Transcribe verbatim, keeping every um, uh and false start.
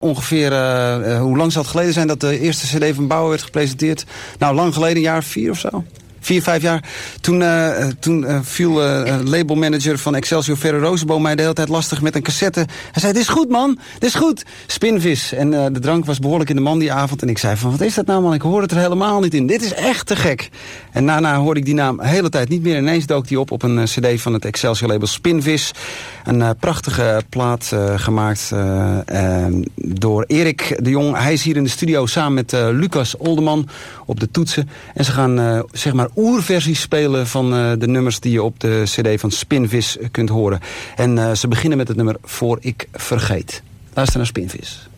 Ongeveer, uh, uh, hoe lang zal het geleden zijn dat de eerste cd van Bauer werd gepresenteerd? Nou, lang geleden, een jaar of vier of zo. Vier, vijf jaar. Toen, uh, toen uh, viel uh, labelmanager van Excelsior, Ferre Rozenboom, mij de hele tijd lastig met een cassette. Hij zei, dit is goed man, dit is goed. Spinvis. En uh, de drank was behoorlijk in de man die avond. En ik zei van, wat is dat nou man? Ik hoor het er helemaal niet in. Dit is echt te gek. En daarna hoorde ik die naam de hele tijd niet meer. Ineens dook die op op een uh, cd van het Excelsior label Spinvis. Een uh, prachtige plaat uh, gemaakt uh, uh, door Erik de Jong. Hij is hier in de studio samen met uh, Lucas Olderman op de toetsen. En ze gaan uh, zeg maar oerversies spelen van uh, de nummers die je op de cd van Spinvis kunt horen. En uh, ze beginnen met het nummer Voor ik vergeet. Luister naar Spinvis.